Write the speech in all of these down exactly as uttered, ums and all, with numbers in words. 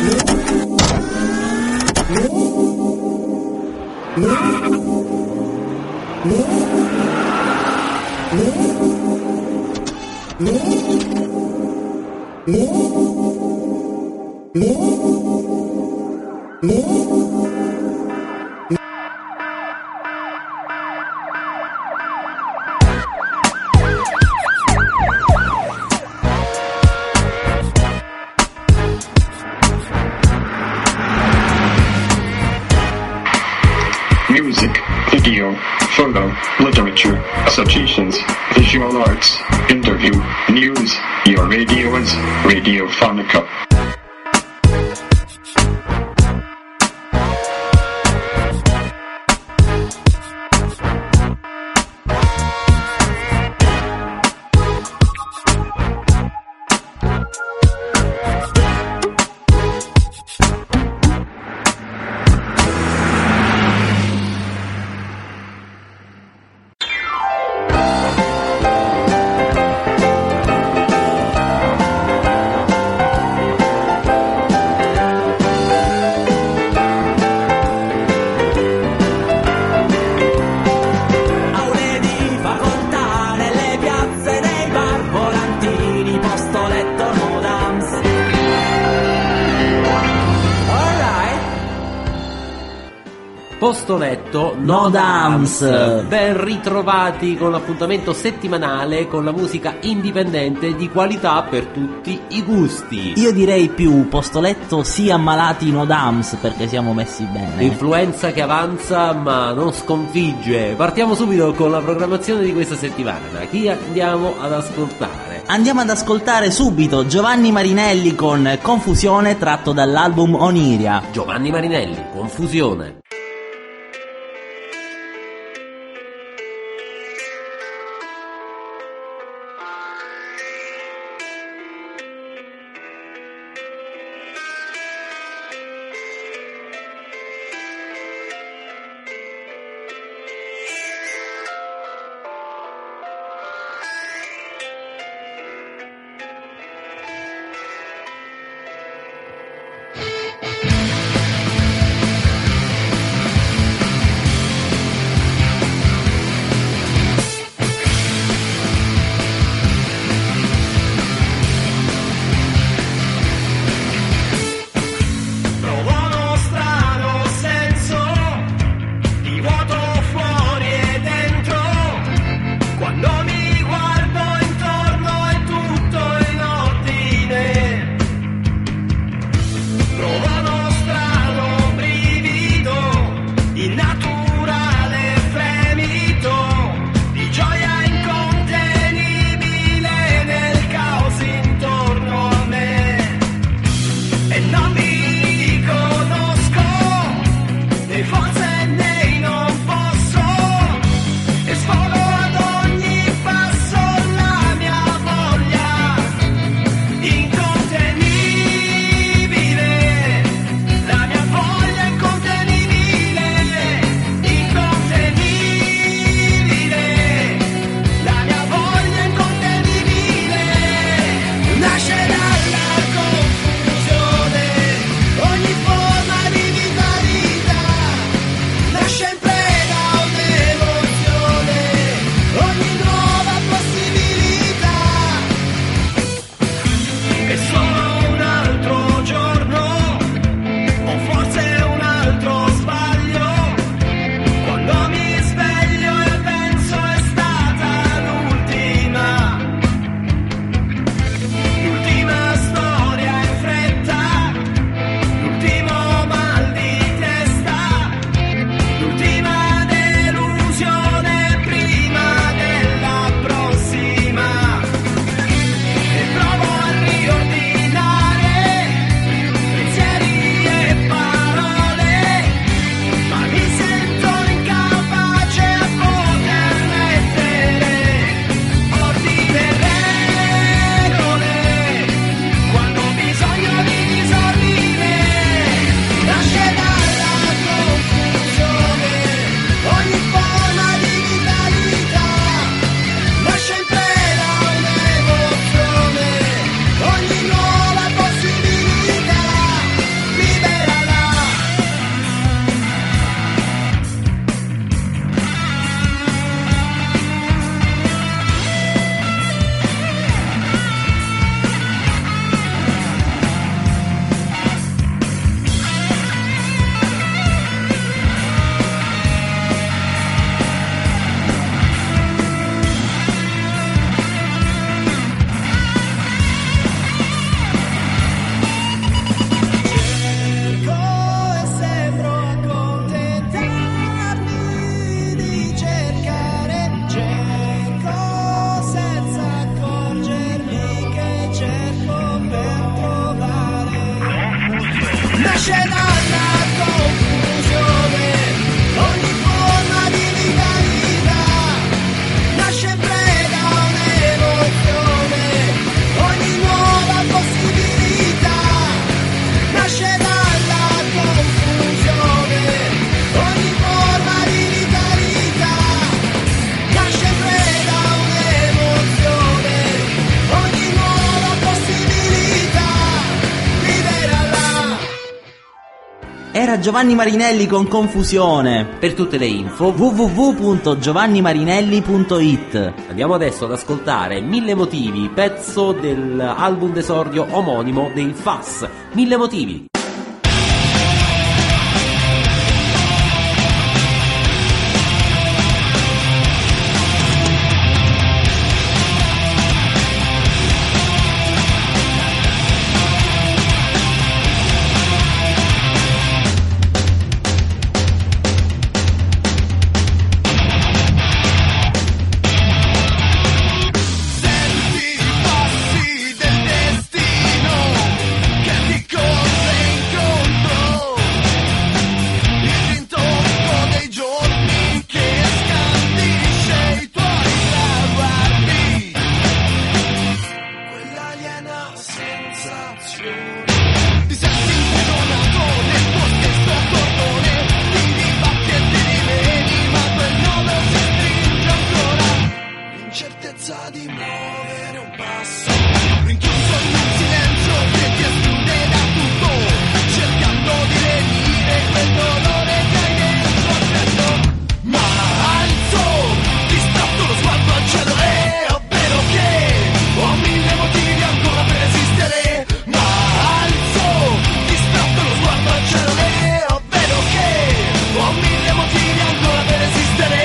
Music, video, photo, literature, citations, visual arts, interview, news. Your radio is Radiofonica. Posto letto, no dams. Ben ritrovati con l'appuntamento settimanale con la musica indipendente di qualità per tutti i gusti. Io direi più posto letto sia ammalati no dams, perché siamo messi bene. L'influenza che avanza ma non sconfigge. Partiamo subito con la programmazione di questa settimana. Chi andiamo ad ascoltare? Andiamo ad ascoltare subito Giovanni Marinelli con Confusione, tratto dall'album Oniria. Giovanni Marinelli, Confusione. nasce dalla confusione, ogni forma di vitalità, nasce preda un'emozione, ogni nuova possibilità, nasce dalla confusione, ogni forma di vitalità, nasce preda un'emozione, ogni nuova possibilità, liberala. Era Giovanni Marinelli con Confusione. Per tutte le info w w w punto giovanni marinelli punto i t. andiamo adesso ad ascoltare Mille Motivi, pezzo dell'album d'esordio omonimo dei F A S. Mille Motivi. Senti i passi del destino che ti corre incontro, il rintocco dei giorni che scandisce i tuoi traguardi, quell'aliena sensazione ti senti imprigionato nel tuo stesso cordone, vivi batti e ti rivedi, ma quel nodo si stringe ancora, l'incertezza di muovere un passo, rinchiuso in un silenzio che ti esclude da tutto, cercando di lenire quel dolore che hai dentro al petto. Ma alzo, distratto lo sguardo al cielo, è ovvero che ho mille motivi ancora per esistere. Ma alzo, distratto lo sguardo al cielo, è ovvero che ho mille motivi ancora per esistere.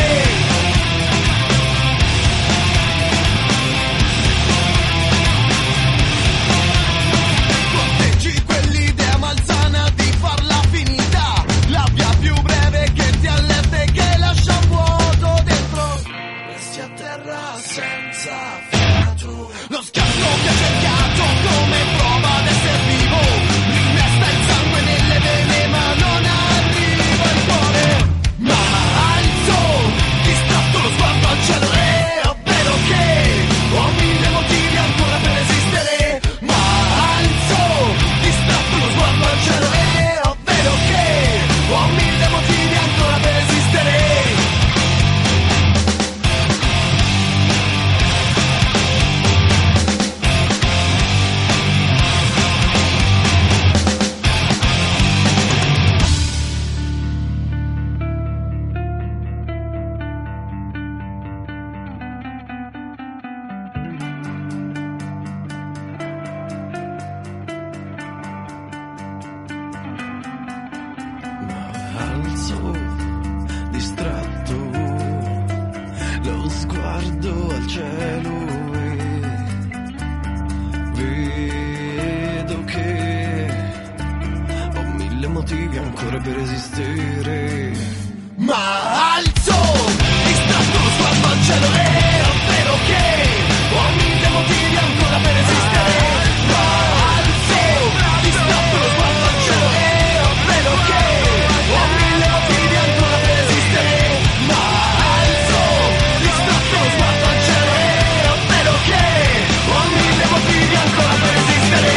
Conteggi quell'idea malsana di farla finita, la via più breve che ti allerte, che lascia un vuoto dentro, resti a terra senza fiato. Lo scatto che hai cercato come prova d'essere vivo, rimesta il sangue nelle vene ma non arriva il cuore. Ma alzo, distratto lo sguardo al cielo, è ovvero che ho mille motivi ancora per esistere. Ma alzo, distratto lo sguardo al cielo, è ovvero che ho mille motivi ancora per esistere. Alzo, distratto, lo sguardo al cielo e vedo che ho mille motivi ancora per esistere. Ma alzo, distratto lo sguardo al cielo, è ovvero che ho mille motivi ancora per esistere. Ma alzo, distratto lo sguardo al cielo, è ovvero che ho mille motivi ancora per esistere. Ma alzo, distratto lo sguardo al cielo, è ovvero che ho mille motivi ancora per esistere.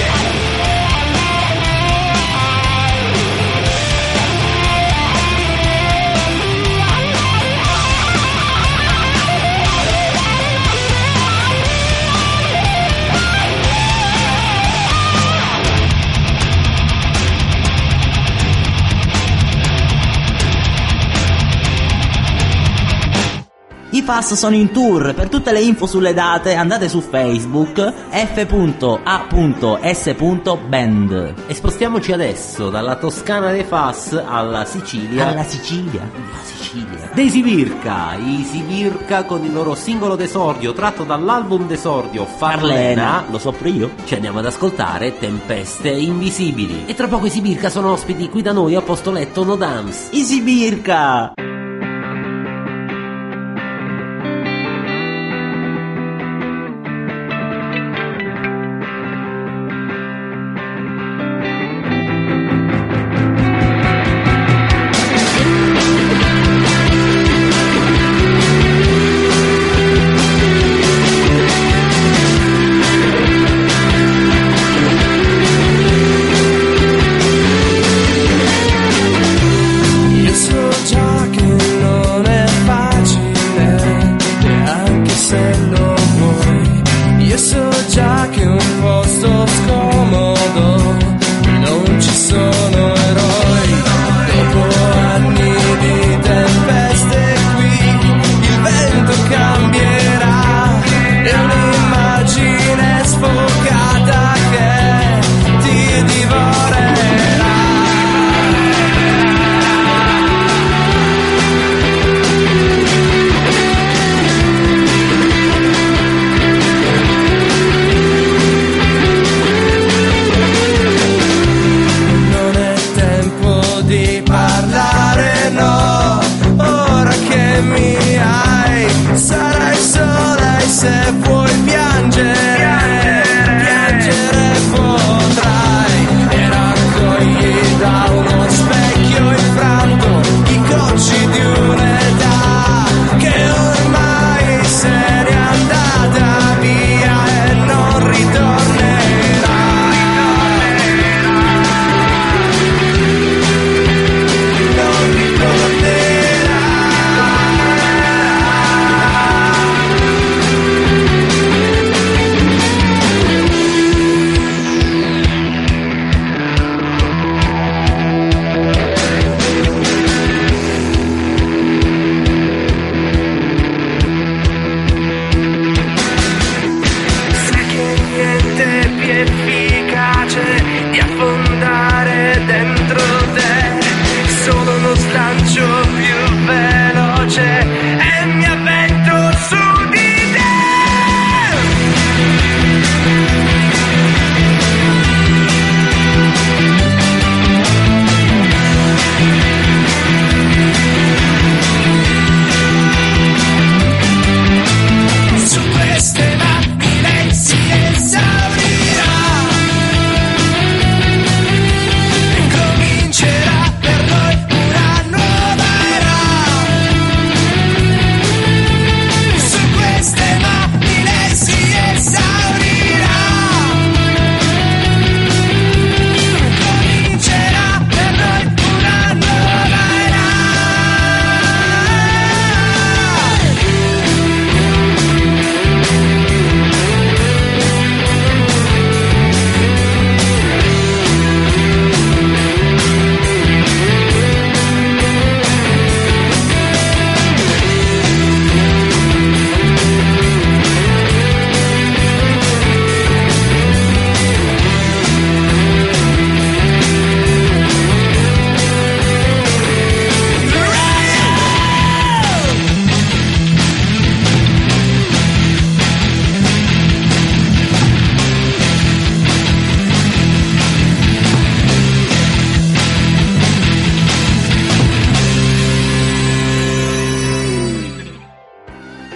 I F A S sono in tour. Per tutte le info sulle date andate su Facebook f a s band. E spostiamoci adesso dalla Toscana dei F A S alla Sicilia. Alla Sicilia. La Sicilia. Dei Sibirca. I Sibirca con il loro singolo d'esordio tratto dall'album d'esordio Farlena. Lo so pure io. Ci andiamo ad ascoltare Tempeste Invisibili. E tra poco i Sibirca sono ospiti qui da noi a Posto Letto No Dams. I Sibirca.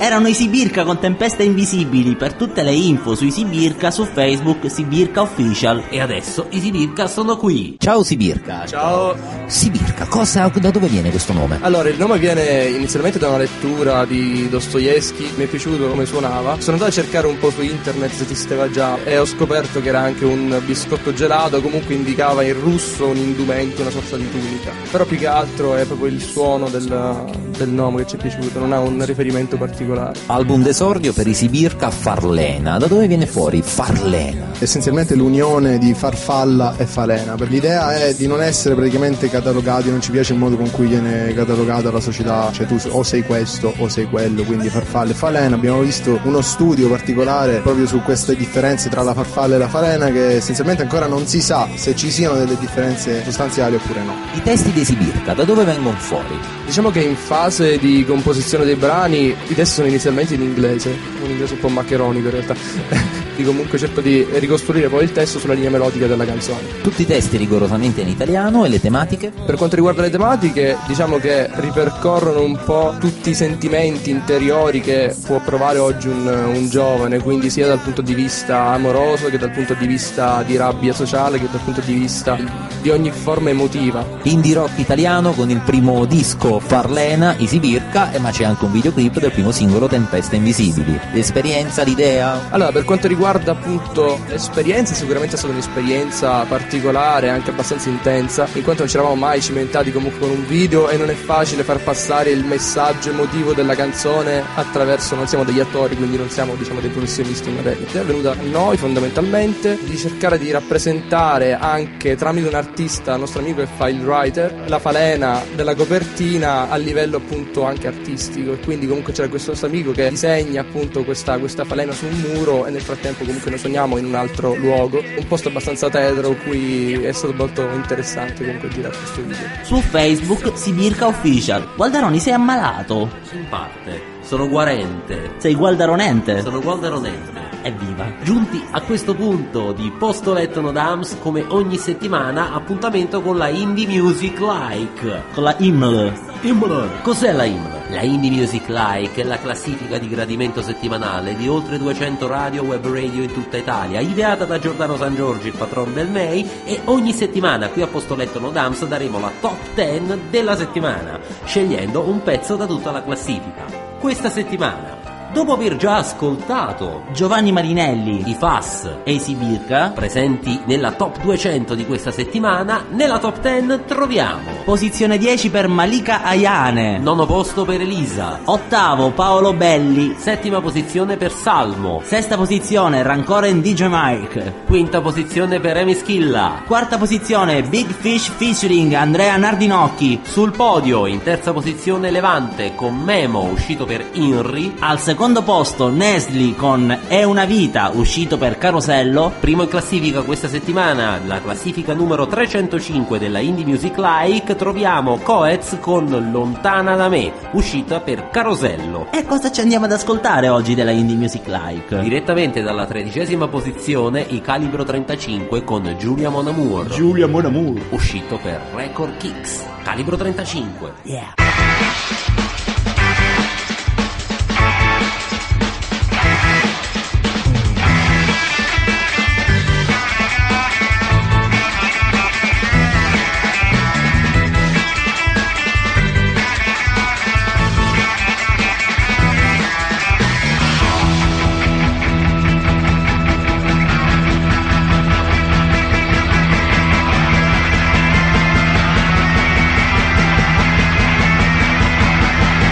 erano i Sibirca con Tempeste Invisibili. Per tutte le info sui Sibirca, su Facebook Sibirca Official. E adesso i Sibirca sono qui. Ciao Sibirca. Ciao. Sibirca, cosa, da dove viene questo nome? Allora, il nome viene inizialmente da una lettura di Dostoevsky, mi è piaciuto come suonava. Sono andato a cercare un po' su internet se esisteva già e ho scoperto che era anche un biscotto gelato, comunque indicava in russo un indumento, una sorta di tunica. Però più che altro è proprio il suono del, del nome che ci è piaciuto, non ha un riferimento particolare. Album d'esordio per i Sibirca, Farlena. Da dove viene fuori Farlena? Essenzialmente l'unione di farfalla e falena. Per l'idea è di non essere praticamente catalogati, non ci piace il modo con cui viene catalogata la società, cioè tu o sei questo o sei quello, quindi farfalla e falena. Abbiamo visto uno studio particolare proprio su queste differenze tra la farfalla e la falena, che essenzialmente ancora non si sa se ci siano delle differenze sostanziali oppure no. I testi dei Sibirca, da dove vengono fuori? Diciamo che in fase di composizione dei brani i testi sono inizialmente in inglese, un inglese un po' maccheronico in realtà. Di comunque cerco di ricostruire poi il testo sulla linea melodica della canzone. Tutti i testi rigorosamente in italiano e le tematiche? Per quanto riguarda le tematiche, diciamo che ripercorrono un po' tutti i sentimenti interiori che può provare oggi un, un giovane, quindi sia dal punto di vista amoroso che dal punto di vista di rabbia sociale che dal punto di vista di ogni forma emotiva. Indie rock italiano con il primo disco Farlena, i Sibirca, e ma c'è anche un videoclip del primo singolo Tempeste Invisibili. L'esperienza, l'idea? Allora, per quanto riguarda appunto l'esperienza, sicuramente è stata un'esperienza particolare, anche abbastanza intensa, in quanto non ci eravamo mai cimentati comunque con un video e non è facile far passare il messaggio emotivo della canzone attraverso, non siamo degli attori, quindi non siamo, diciamo, dei professionisti in materia. È venuta a noi fondamentalmente di cercare di rappresentare anche tramite un artista, il nostro amico che fa il writer, la falena della copertina a livello appunto anche artistico, e quindi comunque c'era questo nostro amico che disegna appunto questa, questa falena su un muro, e nel frattempo comunque noi suoniamo in un altro luogo, un posto abbastanza tetro, cui è stato molto interessante comunque girare questo video. Su Facebook Sibirca Official. Gualdaroni, sei ammalato? In parte. Sono guarente. Sei gualdaronente? Sono gualdaronente. Evviva. Giunti a questo punto di Posto Letto No Dams, come ogni settimana, appuntamento con la Indie Music Like. Con la I M L. I M L. Cos'è la I M L? La Indie Music Like è la classifica di gradimento settimanale di oltre duecento radio web radio in tutta Italia, ideata da Giordano San Giorgi, il patron del M E I, e ogni settimana qui a Posto Letto No Dams daremo la top dieci della settimana, scegliendo un pezzo da tutta la classifica. Questa settimana, dopo aver già ascoltato Giovanni Marinelli, i F A S e i Sibirca, presenti nella top duecento di questa settimana, nella top dieci troviamo posizione dieci per Malika Ayane, nono posto per Elisa, ottavo Paolo Belli, settima posizione per Salmo, sesta posizione Rancore and D J Mike, quinta posizione per Emi Schilla, quarta posizione Big Fish featuring Andrea Nardinocchi, sul podio in terza posizione Levante con Memo, uscito per Inri, al secondo posto Nesli con È una vita, uscito per Carosello. Primo in classifica questa settimana, la classifica numero trecentocinque della Indie Music Like, troviamo Coez con Lontana da me, uscita per Carosello. E cosa ci andiamo ad ascoltare oggi della Indie Music Like? Direttamente dalla tredicesima posizione i Calibro trentacinque con Giulia Mon Amour, Giulia Mon Amour, uscito per Record Kicks. Calibro trentacinque. Yeah. We'll be right back.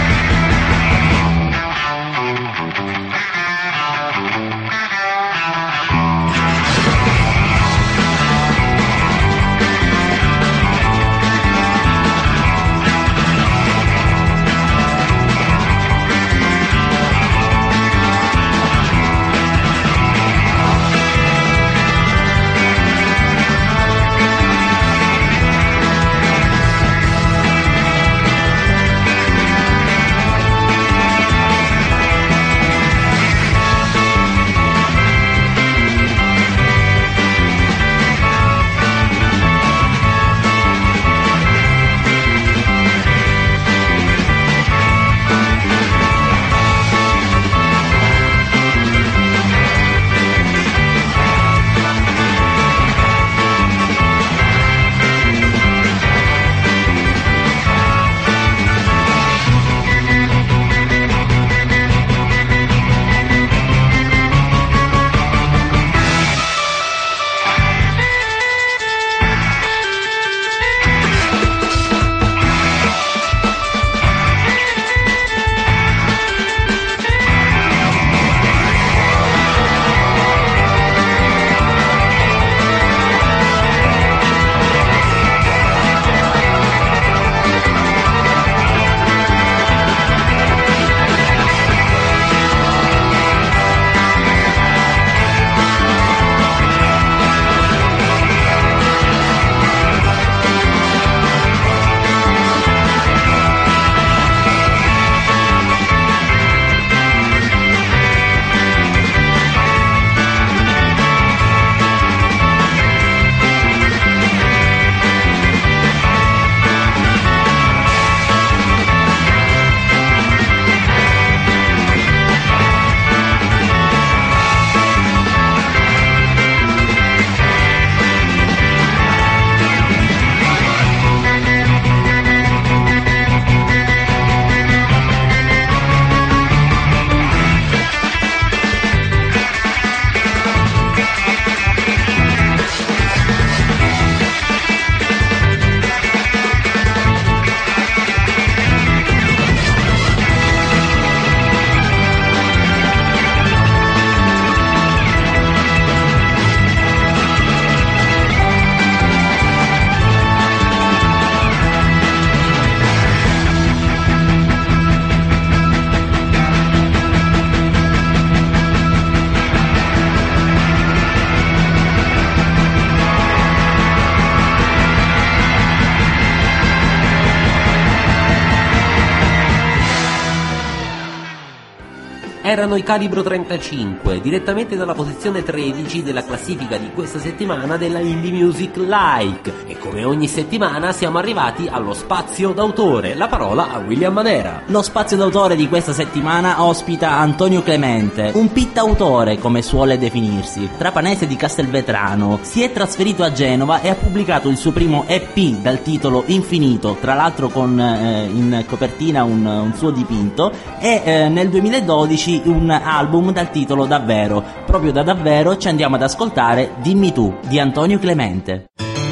erano i Calibro trentacinque, direttamente dalla posizione tredici della classifica di questa settimana della Indie Music Like. E come ogni settimana siamo arrivati allo spazio d'autore, la parola a William Manera. Lo spazio d'autore di questa settimana ospita Antonio Clemente, un pittautore come suole definirsi, trapanese di Castelvetrano. Si è trasferito a Genova e ha pubblicato il suo primo E P dal titolo Infinito, tra l'altro con eh, in copertina un, un suo dipinto, e eh, nel duemiladodici un album dal titolo Davvero. Proprio da Davvero ci andiamo ad ascoltare Dimmi tu di Antonio Clemente.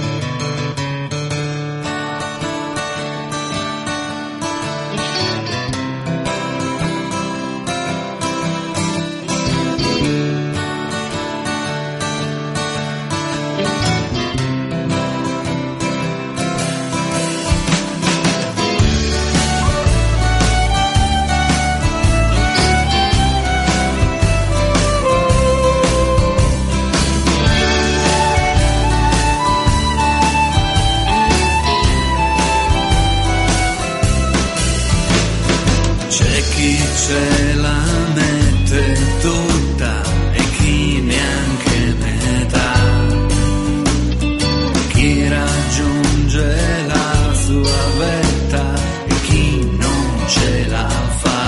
Ce la mette tutta e chi neanche metà, chi raggiunge la sua vetta e chi non ce la fa.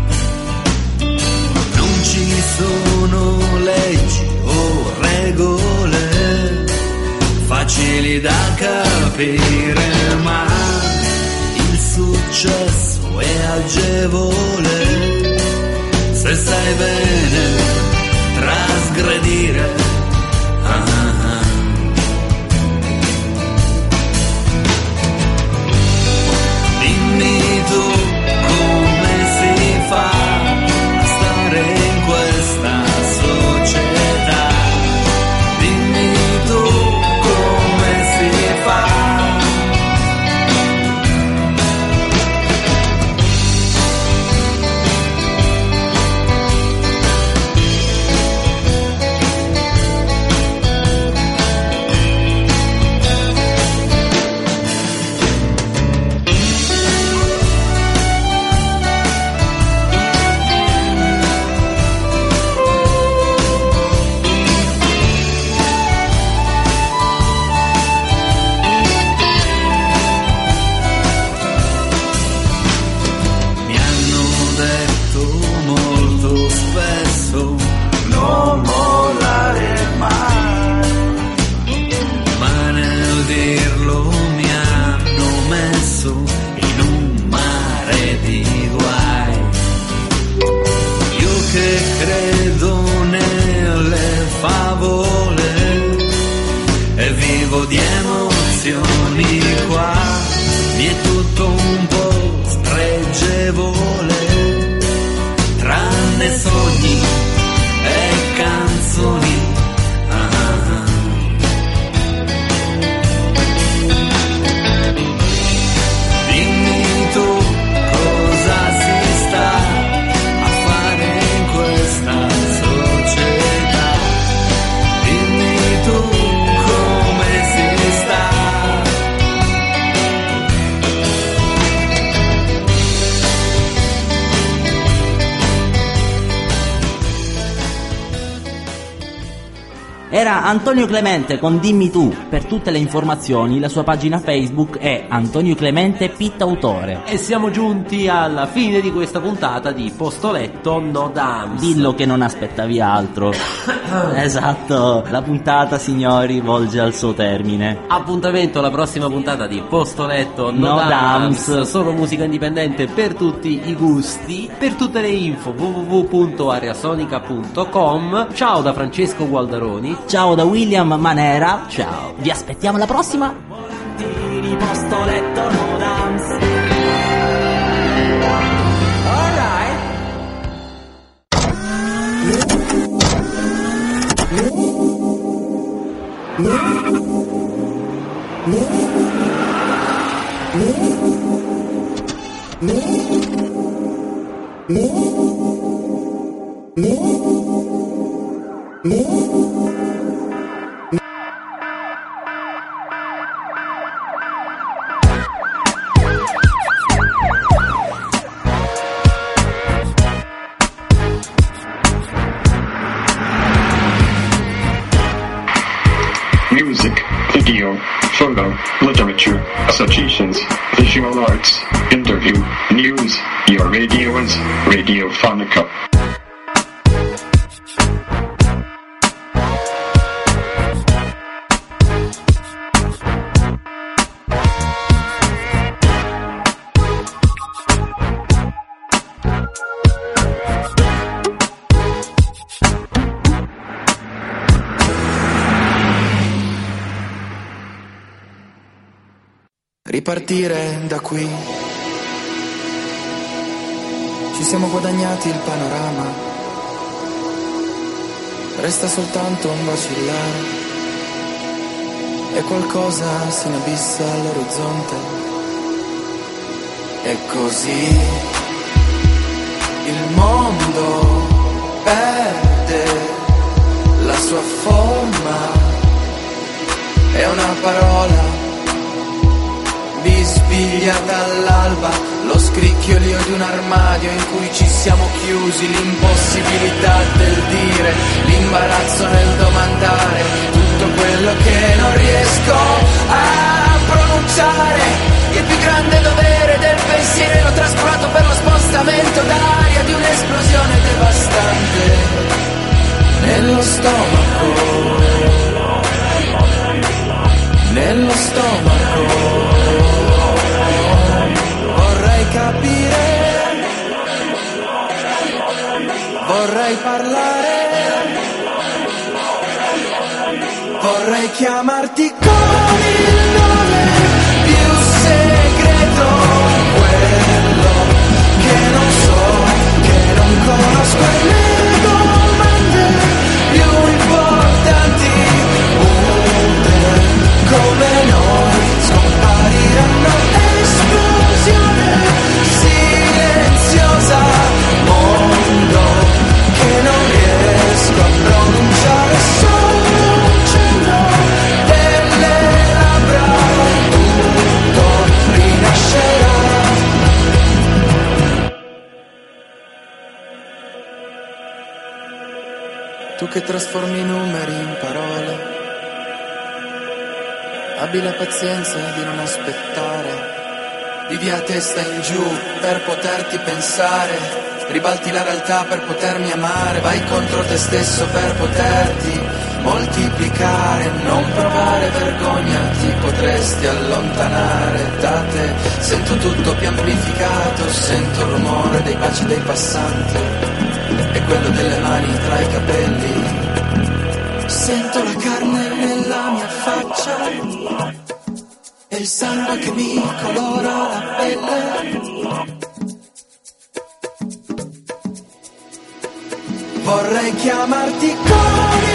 Non ci sono leggi o regole facili da capire, ma il successo è agevole se sai bene trasgredire. Ah, ah. Dimmi tu come si fa a stare in questa società. Dimmi tu come si fa. Di emozioni qua, mi è tutto un po' spregevole, tranne sogni e canzoni. Ah, ah. Dimmi tu cosa si sta a fare in questa società. Dimmi tu Era Antonio Clemente con Dimmi tu. Per tutte le informazioni la sua pagina Facebook è Antonio Clemente Pittautore. E siamo giunti alla fine di questa puntata di Postoletto No Dams. Dillo che non aspettavi altro. Esatto, la puntata, signori, volge al suo termine. Appuntamento alla prossima puntata di Postoletto No, No Dams. Dams. Solo musica indipendente per tutti i gusti. Per tutte le info w w w punto ariasonica punto com. Ciao da Francesco Gualdaroni. Ciao da William Manera. Ciao. Vi aspettiamo alla prossima. Postoletto No Dams. photo, literature, associations, visual arts, interview, news. Your radio is Radiofonica. Ripartire da qui. Ci siamo guadagnati il panorama. Resta soltanto un vacillare e qualcosa si inabissa all'orizzonte. E così il mondo perde la sua forma. È una parola bisbigliata all'alba, lo scricchiolio di un armadio in cui ci siamo chiusi, l'impossibilità del dire, l'imbarazzo nel domandare, tutto quello che non riesco a pronunciare, il più grande dovere del pensiero traspolato per lo spostamento d'aria di un'esplosione devastante nello stomaco, nello stomaco. Vorrei capire, vorrei parlare, vorrei chiamarti con il nome più segreto, quello che non so, che non conosco, e le domande più importanti, punte come noi scompariranno. Esplosione silenziosa, mondo che non riesco a pronunciare, solo un cenno delle labbra, tutto rinascerà. Tu che trasformi i numeri in parole, abbi la pazienza di non aspettare. Vivi a testa in giù per poterti pensare, ribalti la realtà per potermi amare, vai contro te stesso per poterti moltiplicare, non provare vergogna, ti potresti allontanare da te. Sento tutto più amplificato, sento il rumore dei baci dei passanti e quello delle mani tra i capelli, sento la carne nella mia faccia e il sangue che mi colora la pelle. Vorrei chiamarti con